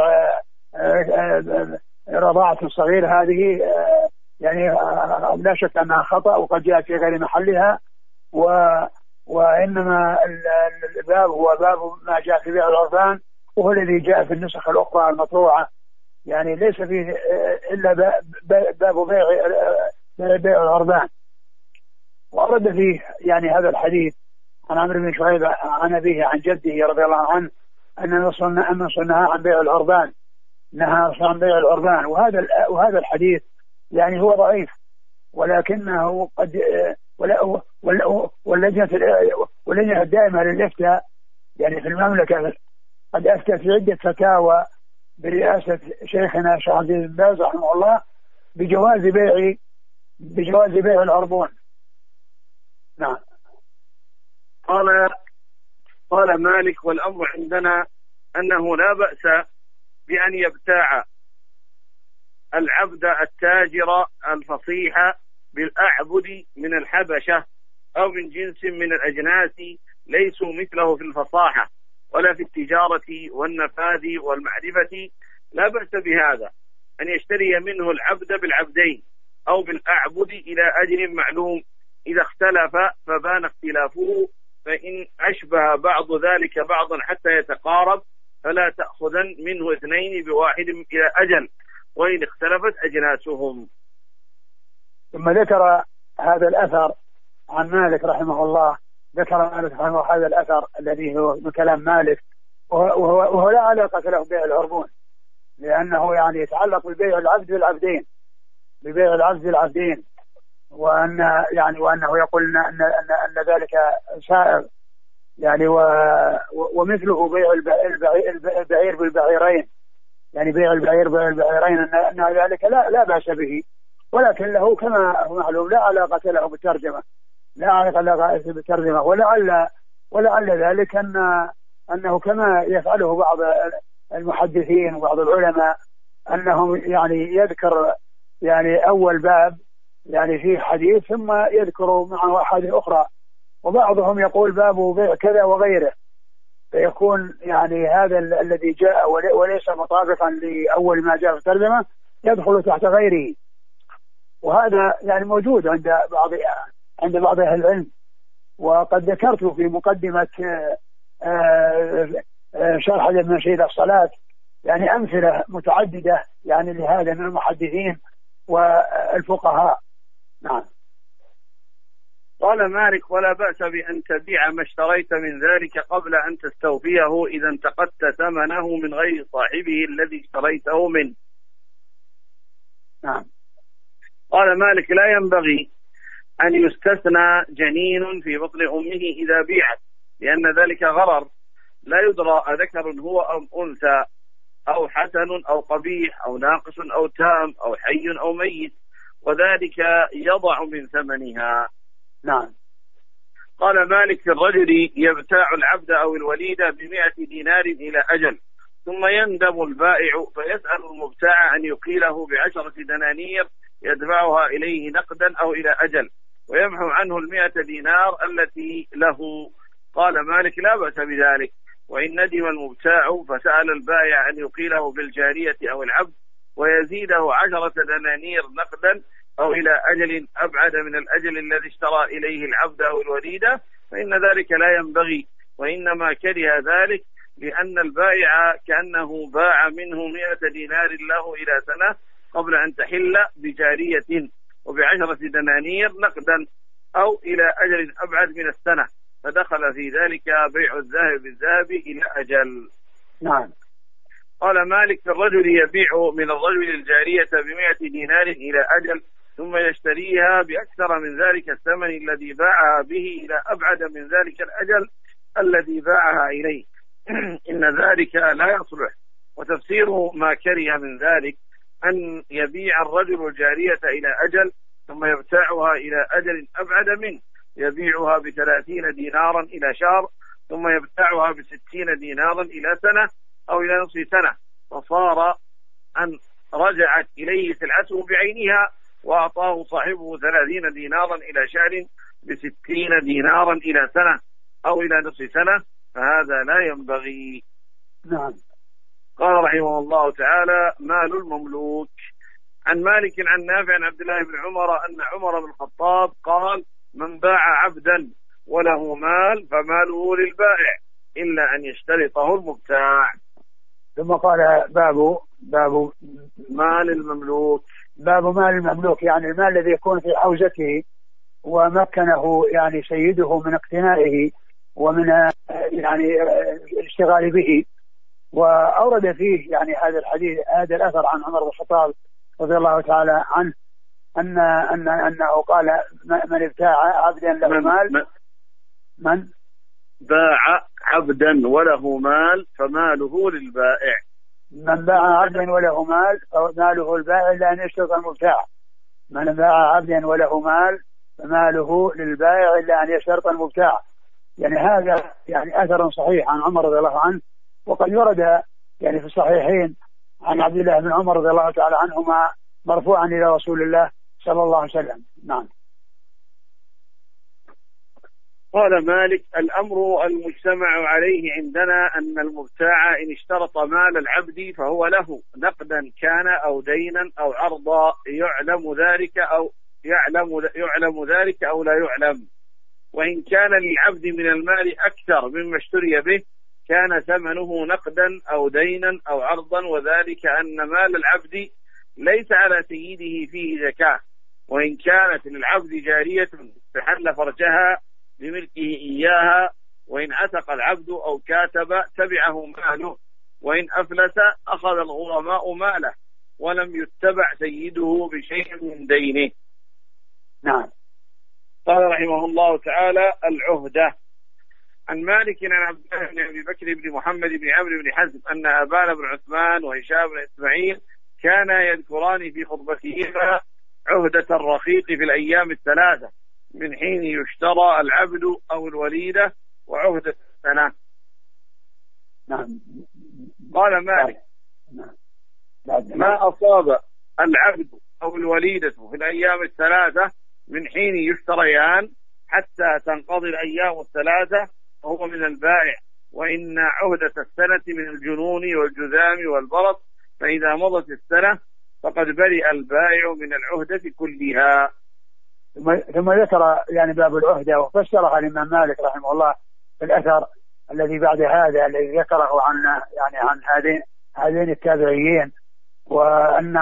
رضاعة الصغير هذه يعني لا شك أنها خطأ وقد جاءت في غير محلها، وإنما الباب هو باب ما جاء في بيع العربان، وهو الذي جاء في النسخ الأخرى المطبوعة، يعني ليس فيه إلا باب بيع العربان. وأرد فيه يعني هذا الحديث عن عمرو بن شعيب عن أبيه عن جده رضي الله عنه أن صنها عن بيع العربان، نهى عن بيع العربان. وهذا الحديث يعني هو ضعيف، ولكنه قد واللجنة الدائمة للإفتاء يعني في المملكة قد أفتى في عدة فتاوى برئاسة شيخنا الشيخ عبد العزيز بن باز رحمه الله بجواز بيع العربون. نعم. قال مالك: والأمر عندنا أنه لا بأس بأن يبتاع العبد التاجر الفصيح بالأعبد من الحبشة أو من جنس من الأجناس ليسوا مثله في الفصاحة ولا في التجارة والنفاذ والمعرفة، لا بأس بهذا أن يشتري منه العبد بالعبدين أو بالأعبد إلى أجل معلوم. إذا اختلف فبان اختلافه، فإن أشبه بعض ذلك بعضا حتى يتقارب فلا تأخذن منه اثنين بواحد إلى أجل، وإن اختلفت أجناسهم. ثم ذكر هذا الأثر عن مالك رحمه الله، ذكر مالك رحمه الله هذا الأثر الذي هو من كلام مالك، وهو لا علاقة له ببيع العربون، لأنه يعني يتعلق ببيع العبد بالعبدين، ببيع العبد بالعبدين، وأنه يقول أن ذلك سائغ يعني، ومثله بيع البعير بالبعيرين، يعني بيع البعير بالبعيرين أن ذلك لا بأس به، ولكن له كما هو معلوم لا علاقة له بالترجمة، لا علاقة له بالترجمة. ولعل ذلك أنه كما يفعله بعض المحدثين وبعض العلماء، أنهم يعني يذكر يعني أول باب يعني فيه حديث ثم يذكروا معه أحاديث أخرى، وبعضهم يقول باب بيع كذا وغيره، فيكون يعني هذا الذي جاء وليس مطابقا لأول ما جاء في الترجمة يدخل تحت غيره. وهذا يعني موجود عند بعض أهل العلم، وقد ذكرت في مقدمة شرح المشيد الصلاة يعني أمثلة متعددة يعني لهذا من المحدثين والفقهاء. نعم. قال مالك: ولا بأس بأن تبيع ما اشتريت من ذلك قبل أن تستوفيه إذا انتقدت ثمنه من غير صاحبه الذي اشتريته منه. نعم. قال مالك: لا ينبغي أن يستثنى جنين في بطن أمه إذا بيعت، لأن ذلك غرر، لا يدرى أذكر هو أم أنثى أو حسن أو قبيح أو ناقص أو تام أو حي أو ميت، وذلك يضع من ثمنها. نعم. قال مالك: في الرجل يبتاع العبد أو الوليد ب100 دينار إلى أجل، ثم يندم البائع فيسأل المبتاع أن يقيله ب10 دنانير يدفعها إليه نقدا أو إلى أجل، ويمحو عنه 100 دينار التي له. قال مالك: لا بأس بذلك، وإن ندم المبتاع فسأل البائع أن يقيله بالجارية أو العبد ويزيده 10 دنانير نقدا أو إلى أجل أبعد من الأجل الذي اشترى إليه العبد أو الوليدة، فإن ذلك لا ينبغي، وإنما كره ذلك لأن البائع كأنه باع منه 100 دينار له إلى سنة قبل أن تحل بجارية وب10 دنانير نقدا أو إلى أجل أبعد من السنة، فدخل في ذلك بيع الذهب بالذهب إلى أجل. نعم. قال مالك: في الرجل يبيع من الرجل الجارية ب100 دينار إلى أجل، ثم يشتريها بأكثر من ذلك الثمن الذي باعها به إلى أبعد من ذلك الأجل الذي باعها إليه، إن ذلك لا يصلح. وتفسير ما كره من ذلك أن يبيع الرجل الجارية إلى أجل ثم يبتاعها إلى أجل أبعد منه، يبيعها ب30 دينارا إلى شهر، ثم يبتاعها ب60 دينارا إلى سنة أو إلى نصف سنة، فصار أن رجعت إليه سلعته بعينها وأعطاه صاحبه 30 دينارا إلى شهر ب60 دينارا إلى سنة أو إلى نصف سنة، فهذا لا ينبغي. نعم. قال رحمه الله تعالى: مال المملوك. عن مالك عن نافع عن عبد الله بن عمر أن عمر بن الخطاب قال: من باع عبدا وله مال فماله للبائع إلا أن يشترطه المبتاع. ثم قال: باب مال المملوك. باب مال المملوك، يعني المال الذي يكون في حوزته ومكنه يعني سيده من اقتنائه ومن يعني الاشتغال به. وأورد فيه يعني هذا الحديث، هذا الأثر عن عمر بن الخطاب رضي الله تعالى عنه أنه قال: من ابتاع عبدا له مال، من باع عبدا وله مال فماله للبائع. من باع عبدا وله مال فماله البائع إلا أن يشترط المبتاع. من باع عبدا وله مال فماله للبائع إلا أن يشترط المبتاع. يعني هذا يعني أثر صحيح عن عمر رضي الله عنه، وقد ورد يعني في الصحيحين عن عبد الله بن عمر رضي الله تعالى عنهما مرفوعا إلى رسول الله صلى الله عليه وسلم. نعم. قال مالك: الأمر المجتمع عليه عندنا أن المبتاع إن اشترط مال العبد فهو له نقدا كان أو دينا أو عرضا، يعلم ذلك أو لا يعلم. وإن كان للعبد من المال أكثر مما اشتري به كان ثمنه نقدا أو دينا أو عرضا، وذلك أن مال العبد ليس على سيده فيه زكاة. وإن كانت للعبد جارية استحل فرجها بملكه إياها، وإن عتق العبد أو كاتب تبعه ماله، وإن أفلس أخذ الغرماء ماله ولم يتبع سيده بشيء من دينه. نعم. قال رحمه الله تعالى: العهدة. عن مالك عن عبد الله بن أبي بكر بن محمد بن عمرو بن حزم أن أبان بن عثمان وهشام بن إسماعيل كانا يذكران في خطبتهما عهدة الرقيق في الأيام الثلاثة من حين يشترى العبد أو الوليدة وعهدة السنة. نعم. قال مالك: ما أصاب العبد أو الوليدة في الأيام الثلاثة من حين يشتريان حتى تنقضي الأيام الثلاثة فهو من البائع، وإن عهدة السنة من الجنون والجذام والبرص، فإذا مضت السنة فقد برئ البائع من العهدة كلها. ثم ذكر يعني باب العهدة وفسرها الإمام مالك رحمه الله في الأثر الذي بعد هذا الذي ذكره عن هذين التابعيين، وأن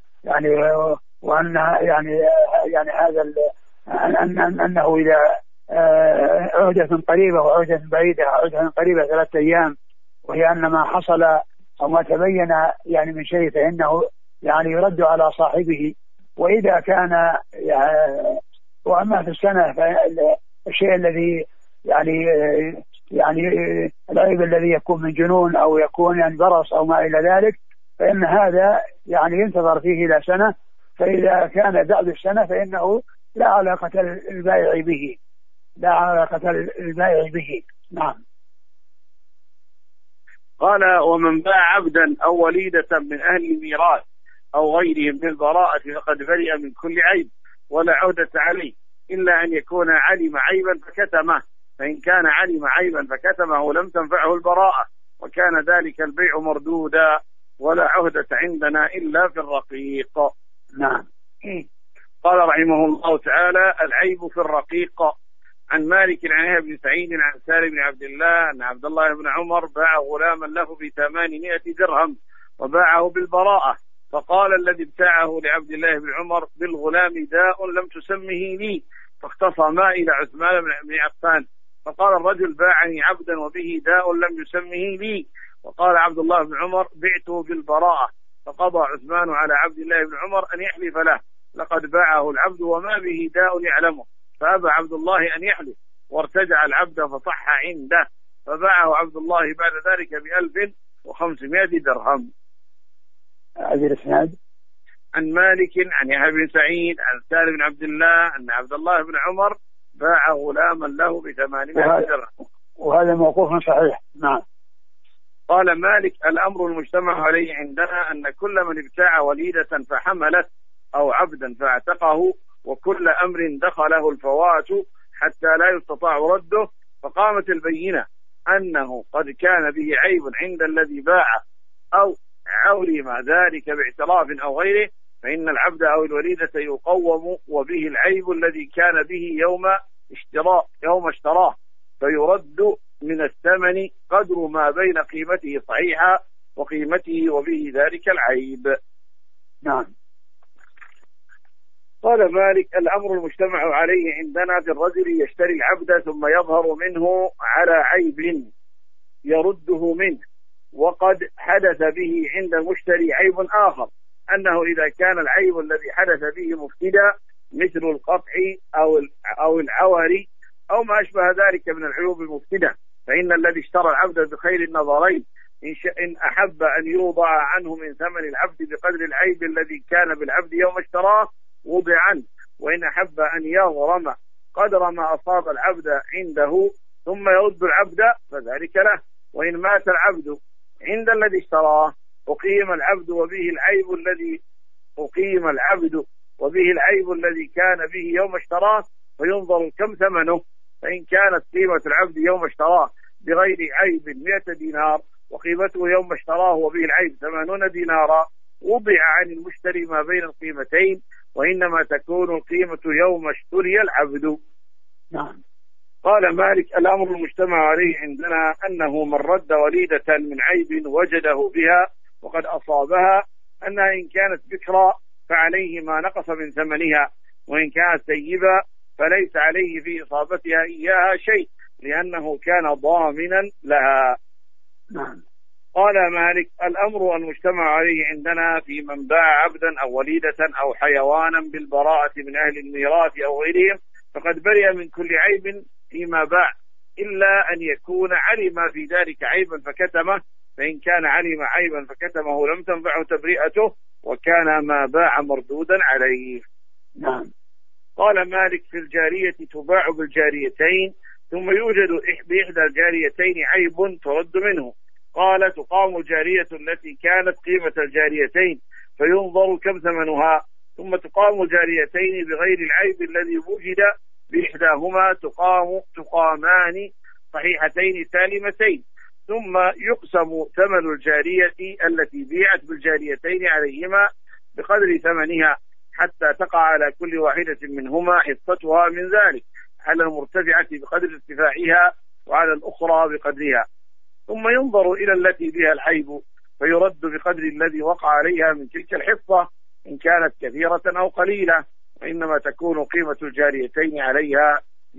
هذا أنه إذا عهدة قريبة وعهدة بعيدة، عهدة قريبة 3 أيام، وهي أن ما حصل أو ما تبين يعني من شيء فإنه يعني يرد على صاحبه. وإذا كان وأما في السنة فالشيء الذي يعني العيب الذي يكون من جنون أو يكون يعني برص أو ما إلى ذلك، فإن هذا يعني ينتظر فيه إلى سنة، فإذا كان بعد السنة فإنه لا علاقة البائع به، لا علاقة البائع به. نعم. قال: ومن باع عبدا أو وليدة من أهل الميراث أو غيرهم بالبراءة فقد برئ من كل عيب ولا عهدة عليه إلا أن يكون علم عيبا فكتمه، فإن كان علم عيبا فكتمه لم تنفعه البراءة، وكان ذلك البيع مردودا، ولا عهدة عندنا إلا في الرقيق. نعم. قال رحمه الله تعالى: العيب في الرقيق. عن مالك عن يحيى بن سعيد عن سالم بن عبد الله أن عبد الله بن عمر باع غلاما له ب800 درهم وباعه بالبراءة، فقال الذي ابتاعه لعبد الله بن عمر: بالغلام داء لم تسمه لي، فاختصما إلى عثمان بن عفان، فقال الرجل: باعني عبدا وبه داء لم يسمه لي. وقال عبد الله بن عمر: بعته بالبراءة، فقضى عثمان على عبد الله بن عمر أن يحلف له لقد باعه العبد وما به داء يعلمه، فأبى عبد الله أن يحلف وارتجع العبد فصح عنده، فباعه عبد الله بعد ذلك ب1500 درهم. هذه الإسناد. عن مالك عن يحيى بن سعيد عن سالم بن عبد الله أن عبد الله بن عمر باع غلاما له ب800 درهم. وهذا موقوف صحيح. نعم. قال مالك: الأمر المجتمع عليه عندنا أن كل من ابتاع وليدة فحملت أو عبدا فاعتقه وكل أمر دخله الفوات حتى لا يستطاع رده، فقامت البينة أنه قد كان به عيب عند الذي باع أو علم ذلك باعتراف أو غيره، فإن العبد أو الوليدة يقوم وبه العيب الذي كان به يوم اشتراه، فيرد من الثمن قدر ما بين قيمته صحيحة وقيمته وبه ذلك العيب. نعم. قال مالك: الأمر المجتمع عليه عندنا في الرجل يشتري العبد ثم يظهر منه على عيب يرده منه، وقد حدث به عند المشتري عيب آخر، أنه إذا كان العيب الذي حدث به مفسدا مثل القطع أو العور أو ما أشبه ذلك من العيوب المفسدة، فإن الذي اشترى العبد بخير النظرين إن أحب أن يوضع عنه من ثمن العبد بقدر العيب الذي كان بالعبد يوم اشتراه وضع عنه، وإن أحب أن يغرم قدر ما أصاب العبد عنده ثم يرد العبد فذلك له. وإن مات العبد عند الذي اشتراه أقيم العبد وبه العيب الذي كان به يوم اشتراه، فينظر كم ثمنه، فإن كانت قيمة العبد يوم اشتراه بغير عيب 100 دينار وقيمته يوم اشتراه وبه العيب 80 دينارا وضع عن المشتري ما بين القيمتين، وإنما تكون القيمة يوم اشتري العبد. نعم. قال مالك: الأمر المجتمع عليه عندنا أنه من رد وليدة من عيب وجده بها وقد أصابها، أنها إن كانت بكرا فعليه ما نقص من ثمنها، وإن كانت سيبا فليس عليه في إصابتها إياها شيء لأنه كان ضامنا لها. نعم. قال مالك: الأمر المجتمع عليه عندنا في من باع عبدا أو وليدة أو حيوانا بالبراءة من أهل الميراث أو غيرهم، فقد برئ من كل عيب فيما باع إلا أن يكون علم في ذلك عيبا فكتمه، فإن كان علم عيبا فكتمه لم تنفعه تبرئته وكان ما باع مردودا عليه. نعم. قال مالك: في الجارية تباع بالجاريتين ثم يوجد بإحدى الجاريتين عيب ترد منه. قال: تقام الجارية التي كانت قيمة الجاريتين فينظر كم ثمنها، ثم تقام الجاريتين بغير العيب الذي وجد بإحداهما، تقامان صحيحتين سالمتين، ثم يقسم ثمن الجارية التي بيعت بالجاريتين عليهما بقدر ثمنها حتى تقع على كل واحدة منهما حصتها من ذلك، على المرتفعة بقدر ارتفاعها وعلى الأخرى بقدرها، ثم ينظر إلى التي بها العيب فيرد بقدر الذي وقع عليها من تلك الحصة إن كانت كثيرة أو قليلة، وإنما تكون قيمة الجاريتين عليها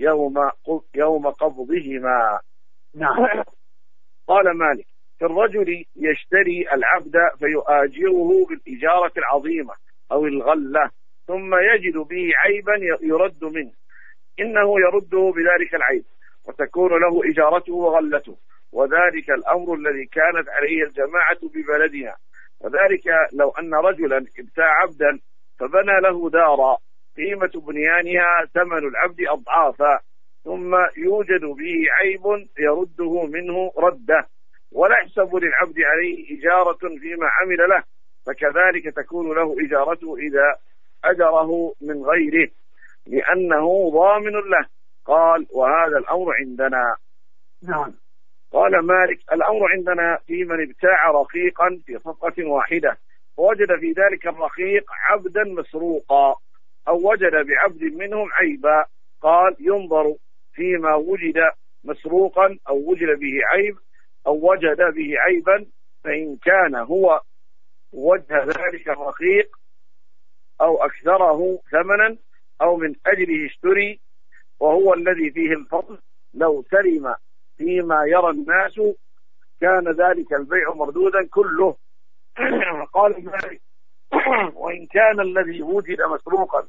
يوم قبضهما. نعم. قال مالك: في الرجل يشتري العبد فيؤاجره بالإجارة العظيمة أو الغلة ثم يجد به عيبا يرد منه، إنه يرده بذلك العيب وتكون له إجارته وغلته، وذلك الأمر الذي كانت عليه الجماعة ببلدنا. وذلك لو أن رجلا ابتاع عبدا فبنى له دارا قيمة بنيانها ثمن العبد أضعافا، ثم يوجد به عيب يرده منه رده، ولا يحسب للعبد عليه إجارة فيما عمل له، فكذلك تكون له إجارته إذا أجره من غيره لأنه ضامن له. قال: وهذا الأمر عندنا. نعم. قال مالك: الأمر عندنا في من ابتاع رقيقا في صفقة واحدة ووجد في ذلك الرقيق عبدا مسروقا أو وجد بعبد منهم عيبا. قال: ينظر فيما وجد مسروقا أو وجد به عيب أو وجد به عيبا، فإن كان هو وجه ذلك الرقيق أو أكثره ثمنا أو من أجله اشتري وهو الذي فيه الفضل لو سلم فيما يرى الناس كان ذلك البيع مردودا كله. قال مالك: وإن كان الذي وجد مسروقا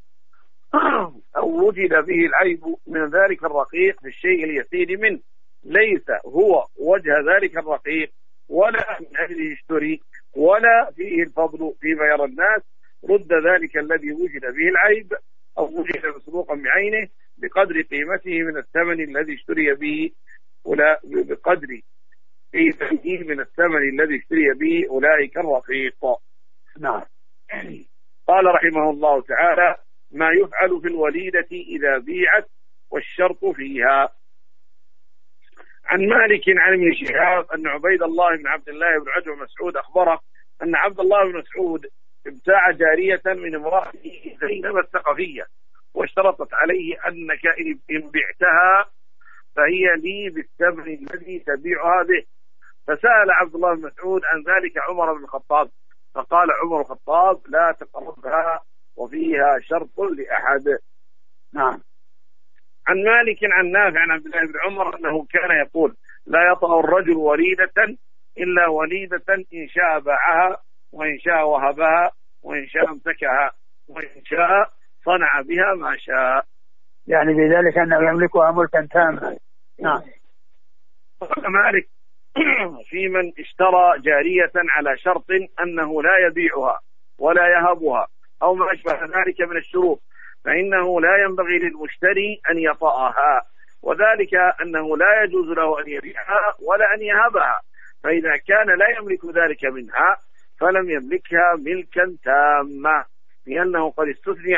أو وجد به العيب من ذلك الرقيق في الشيء اليسير منه ليس هو وجه ذلك الرقيق ولا من أجله اشتري ولا فيه الفضل فيما يرى الناس، رد ذلك الذي وجد به العيب أو وجد مسروقا بعينه بقدر قيمته من الثمن الذي اشتري به، بقدر إيفائه من الثمن الذي اشتري به أولئك الرقيق. نعم. قال رحمه الله تعالى: ما يفعل في الوليدة إذا بيعت والشرط فيها. عن مالك عن ابن شهاب أن عبيد الله بن عبد الله بن عتبة بن مسعود أخبره أن عبد الله بن مسعود ابتاع جارية من امرأته زينب الثقفية، واشترطت عليه أنك إن بعتها فهي لي بالثمن الذي تبيعها به. فسأل عبد الله بن مسعود عن ذلك عمر بن الخطاب، فقال عمر الخطاب: لا تقربها وفيها شرط لأحد. نعم. عن مالك عن نافع عن عبد الله بن عمر أنه كان يقول: لا يطأ الرجل وليدة إلا وليدة إن شاء باعها وإن شاء وهبها وإن شاء امسكها وإن شاء صنع بها ما شاء. يعني بذلك أنه يملكها ملكا تاما. نعم. قال مالك: في من اشترى جارية على شرط أنه لا يبيعها ولا يهبها أو ما أشبه ذلك من الشروط، فإنه لا ينبغي للمشتري أن يطأها، وذلك أنه لا يجوز له أن يبيعها ولا أن يهبها، فإذا كان لا يملك ذلك منها فلم يملكها ملكا تاما، لأنه قد استثني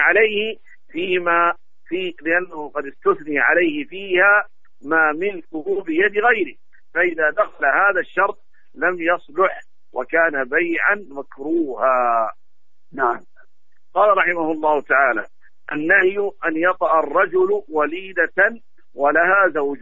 عليه فيها ما ملكه بيد غيره، فإذا دخل هذا الشرط لم يصلح وكان بيعا مكروها. نعم. قال رحمه الله تعالى: النهي أن يطأ الرجل وليدة ولها زوج.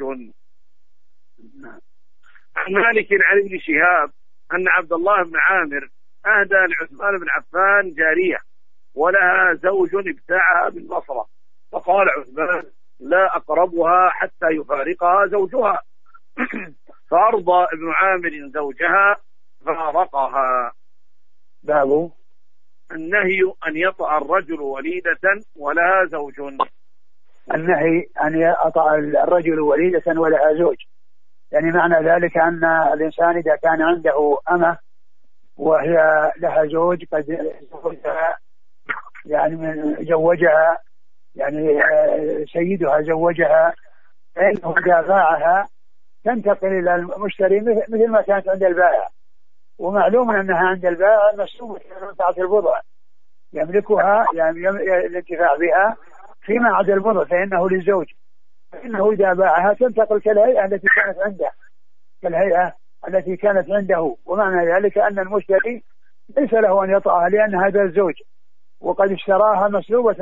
عن مالك عن ابن شهاب أن عبد الله بن عامر أهدى لعثمان بن عفان جارية ولها زوج ابتاعها بالبصرة، فقال عثمان: لا أقربها حتى يفارقها زوجها. فأرضى ابن عامر زوجها فارقها. باب النهي أن يطأ الرجل وليدة ولها زوج. النهي أن يطأ الرجل وليدة ولها زوج، يعني معنى ذلك أن الإنسان إذا كان عنده أمة وهي لها زوج قد زوجها يعني سيدها زوجها، فإنه إذا باعها تنتقل إلى المشتري مثل ما كانت عند البائع، ومعلوم أنها عند البائع مسلوبة من منفعة البضع، يملكها يعني الانتفاع بها فيما عدا البضع فإنه للزوج، فإنه إذا باعها تنتقل كالهيئة التي كانت عنده، ومعنى ذلك أن المشتري ليس له أن يطأها لأن هذا الزوج وقد اشتراها مسلوبة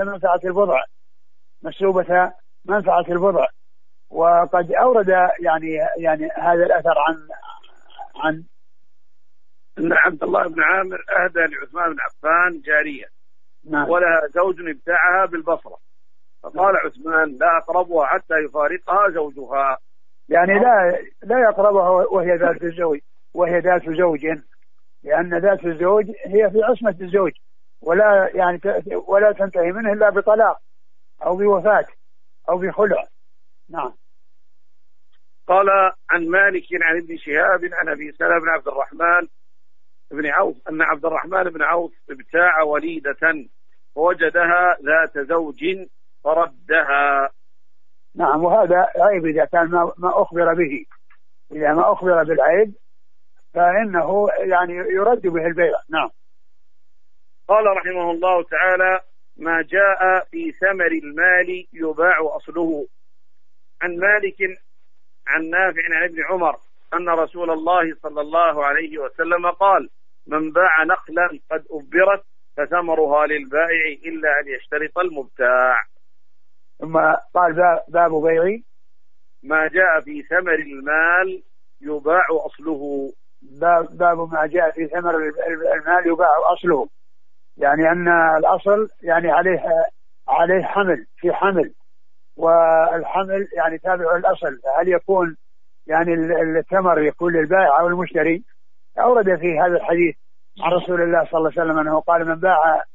منفعة البضع. وقد أورد يعني هذا الأثر عن أن عبد الله بن عامر أهدى لعثمان بن عفان جارية نعم. ولها زوج ابتاعها بالبصرة، فقال عثمان: لا أقربها حتى يفارقها زوجها، يعني لا يقربها وهي ذات زوج، لأن ذات الزوج هي في عصمة الزوج ولا تنتهي منه إلا بطلاق أو بوفاة أو بخلع. نعم. قال عن مالك عن ابن شهاب عن أبي سلمة بن عبد الرحمن بن عوف أن عبد الرحمن بن عوف ابتاع وليدة فوجدها ذات زوج فردها. نعم. وهذا عيب إذا كان ما أخبر به، إذا ما أخبر بالعيب فإنه يعني يرد به البيع. نعم. قال رحمه الله تعالى: ما جاء في ثمر المال يباع أصله. عن مالك عن نافع عن ابن عمر أن رسول الله صلى الله عليه وسلم قال: من باع نخلا قد أبرت فثمرها للبائع إلا أن يشترط المبتاع. ثم قال: باب بيع ما جاء في ثمر المال يباع أصله. باب ما جاء في ثمر المال يباع أصله، يعني أن الأصل يعني عليه حمل، والحمل يعني تابع الأصل، هل يكون يعني الثمر يكون للبائع أو المشتري؟ أورد في هذا الحديث عن رسول الله صلى الله عليه وسلم أنه قال: من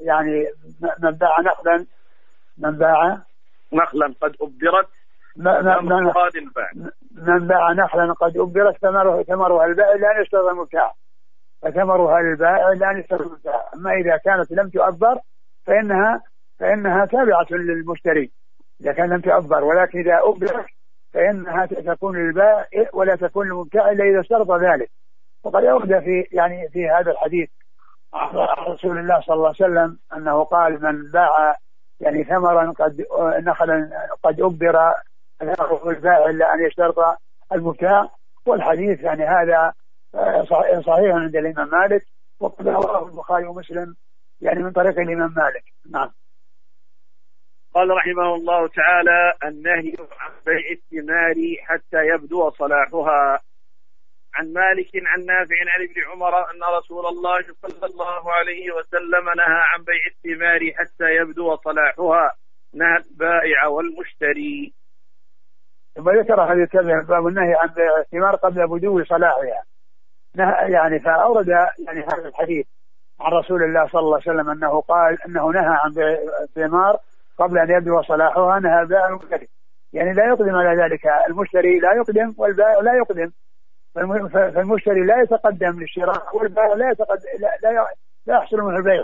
باع نخلا قد أبرت من باع نخلا قد أبرت ثمرها البائع لا يشترط المبتاع، فثمرها للبائع لا يشترط المبتاع. أما إذا كانت لم تؤبر فإنها تابعة للمشتري إذا كان لم تؤبر، ولكن إذا أبرت فإنها تكون للبائع ولا تكون للمبتاع إلا إذا اشترط ذلك. وقد ورد في هذا الحديث عن رسول الله صلى الله عليه وسلم أنه قال: من باع يعني ثمرا نخلا قد أبر البائع إلا أن يشترط المبتاع. والحديث يعني هذا صحيح عند الإمام مالك، وقد رواه البخاري ومسلم يعني من طريق الإمام مالك. نعم. قال رحمه الله تعالى: النهي عن بيع الثمار حتى يبدو صلاحها. عن مالك عن نافع عن ابن عمر أن رسول الله صلى الله عليه وسلم نهى عن بيع الثمار حتى يبدو صلاحها، نهى البائع والمشتري. ثم ذكر هذه الكلمة باب النهي عن بيع الثمار قبل بدو صلاحها، يعني فأورد يعني هذا الحديث عن رسول الله صلى الله عليه وسلم أنه قال أنه نهى عن بيع الثمار قبل أن يبدو صلاحها، نهى البائع والمشتري، يعني لا يقدم على ذلك، المشتري لا يقدم والبائع لا يقدم، فالمشتري لا يتقدم للشراء والبائع لا يحصل منه البيع،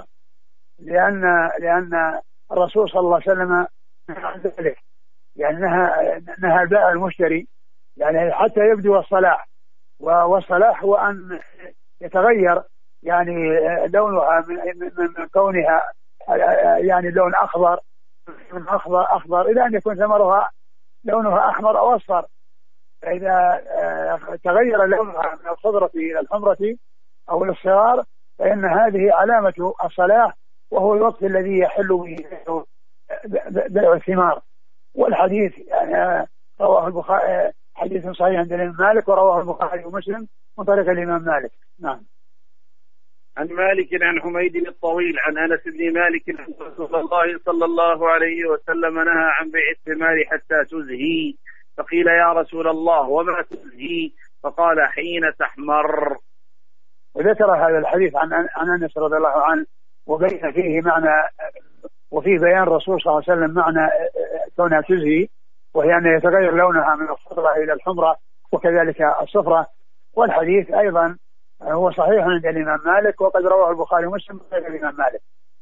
لأن الرسول صلى الله عليه وسلم نهى عن ذلك، يعني نهى البائع المشتري يعني حتى يبدو الصلاح، والصلاح هو أن يتغير يعني لونها من كونها يعني لون أخضر من أخضر إلى أن يكون ثمرها لونها أحمر أو أصفر. فإذا تغير لونها من الخضرة إلى الحمرة أو الاصفرار فإن هذه علامة الصلاح، وهو الوقت الذي يحل به بيع الثمار. والحديث يعني رواه البخاري، حديث صحيح عند الإمام مالك، ورواه البخاري ومسلم من طريق الإمام مالك. نعم. عن مالك عن حميد الطويل عن أنس بن مالك أن رسول الله صلى الله عليه وسلم نهى عن بيع الثمار حتى تزهي، فقيل: يا رسول الله وما تزهي؟ فقال: حين تحمر. وذكر هذا الحديث عن أنس رضي الله عنه، وبين فيه معنى، وفيه بيان الرسول صلى الله عليه وسلم معنى كونها تزهي، وهي أن يتغير لونها من الخضرة إلى الحمرة وكذلك الصفرة. والحديث أيضا هو صحيح عند الإمام مالك، وقد رواه البخاري ومسلم عند الإمام مالك.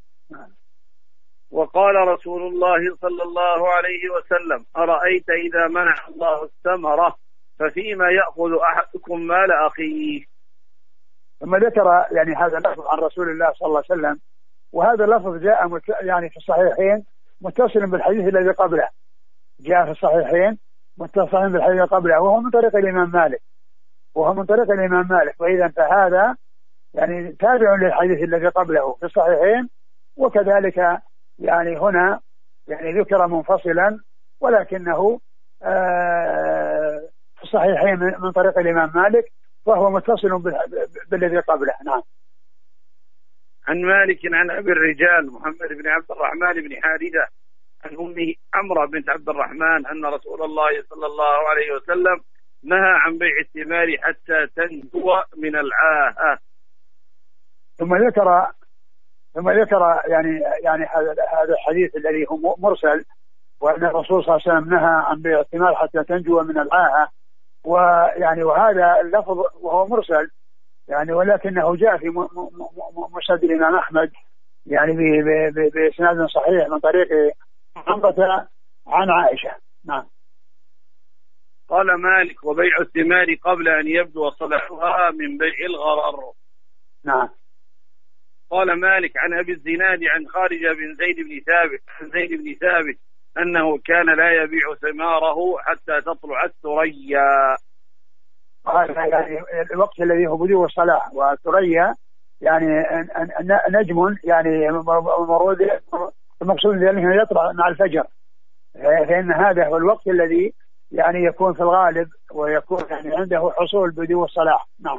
وقال رسول الله صلى الله عليه وسلم: أرأيت إذا منع الله الثمرة ففيما يأخذ أحدكم مال أخيه. ثم ذكر يعني هذا اللفظ عن رسول الله صلى الله عليه وسلم، وهذا اللفظ جاء يعني في الصحيحين متصل بالحديث الذي قبله، جاء في الصحيحين متصل بالحديث الذي قبله، وهو من طريق الإمام مالك، وإذا فهذا يعني تابع للحديث الذي قبله في الصحيحين، وكذلك يعني هنا يعني ذكر منفصلا، ولكنه في الصحيحين من طريق الإمام مالك، وهو متصل بالذي قبله. نعم. عن مالك عن أبي الرجال محمد بن عبد الرحمن بن حارثة عن أمه عمرة بنت عبد الرحمن أن رسول الله صلى الله عليه وسلم نهى عن بيع الثمار حتى تنجو من العاهة. ثم ذكر يعني هذا الحديث الذي هو مرسل، وأن الرسول صلى الله عليه وسلم نهى عن بيع الثمار حتى تنجو من العاهة، وهذا اللفظ وهو مرسل يعني، ولكنه جاء في مسند الإمام أحمد يعني بإسناد صحيح من طريق عمرة عن عائشة. نعم. قال مالك: وبيع الثمار قبل أن يبدو صلاحها من بيع الغرر. نعم. قال مالك عن أبي الزناد عن خارجة بن زيد بن ثابت أنه كان لا يبيع ثماره حتى تطلع الثريا. يعني الوقت الذي هو بدو الصلاح، والثريا يعني نجم يعني مرود، المقصود بأنه يطلع مع الفجر، فإن هذا هو الوقت الذي يعني يكون في الغالب ويكون يعني عنده حصول بدو الصلاح. نعم.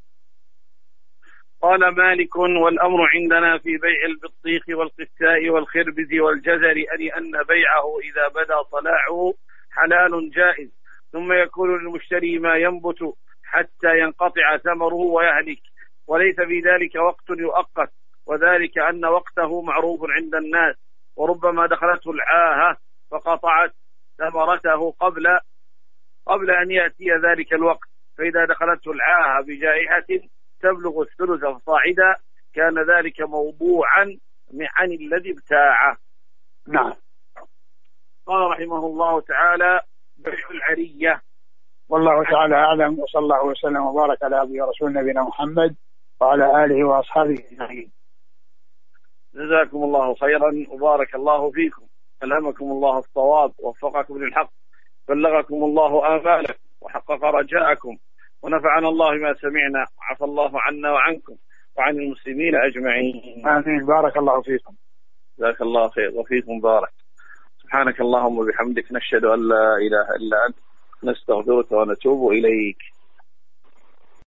قال مالك: والأمر عندنا في بيع البطيخ والقثاء والخربز والجزر أن بيعه إذا بدا صلاحه حلال جائز، ثم يكون للمشتري ما ينبت حتى ينقطع ثمره ويهلك، وليس في ذلك وقت يؤقت، وذلك أن وقته معروف عند الناس، وربما دخلته العاهة فقطعت ثمرته قبل أن يأتي ذلك الوقت، فإذا دخلته العاهة بجائحة تبلغ الثلث فصاعدا كان ذلك موضوعا عن الذي ابتاعه. نعم. قال رحمه الله تعالى: بيع العرية. والله تعالى أعلم، وصلى الله وسلم وبارك على عبده ورسول نبينا محمد وعلى آله وأصحابه أجمعين. جزاكم الله خيرا وبارك الله فيكم، ألهمكم الله الصواب ووفقكم للحق، بلغكم الله آمالكم وحقق رجاءكم، ونفعنا الله ما سمعنا، وعفى الله عنا وعنكم وعن المسلمين أجمعين. آمين. بارك الله فيكم. جزاك الله خير وفيكم بارك. سبحانك اللهم وبحمدك، نشهد أن لا إله إلا أنت، نستغفرك ونتوب إليك.